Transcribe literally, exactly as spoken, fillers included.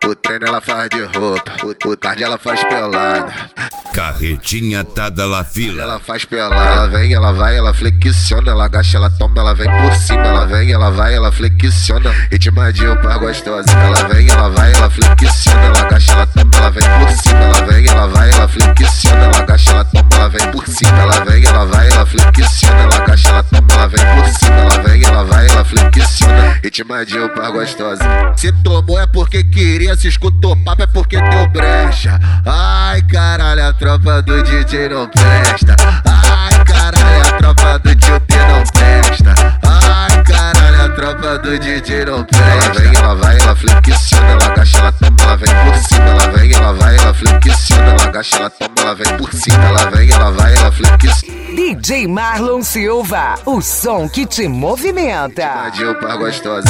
O treino ela faz de roupa, o, o tarde ela faz pelada. Carretinha tá da la fila. Ela faz pelada. Ela vem, ela vai, ela flexiona. Ela agacha, ela toma, ela vem por cima. Ela vem, ela vai, ela flexiona. Ritmadinho pra gostosa. Ela vem, ela vai, ela flexiona. Ela agacha, ela toma, ela vem por cima. Ela vem, ela vai, ela flexiona. Ela agacha, ela toma, ela vem por cima. Ela vem, ela vai, ela flexiona. Ela agacha, ela toma, ela vem por cima. Ela vem, ela vai, ela flexiona. Ritmadinho pra gostosa. Se tomou é porque queria, se escutou papo é porque deu brecha. Ai caralho, a tropa do D J não presta. Ai caralho, a tropa do tio P não presta. Ai caralho, a tropa do D J não presta. Ela vem, ela vai, ela flexiona. Ela agacha, ela toma, ela vem por cima. Ela vem, ela vai, ela flexiona. Ela agacha, ela toma, ela vem por cima. Ela vem, ela vai, ela flexiona. D J Marlon Silva, o som que te movimenta. Ritmadinho pra gostosa.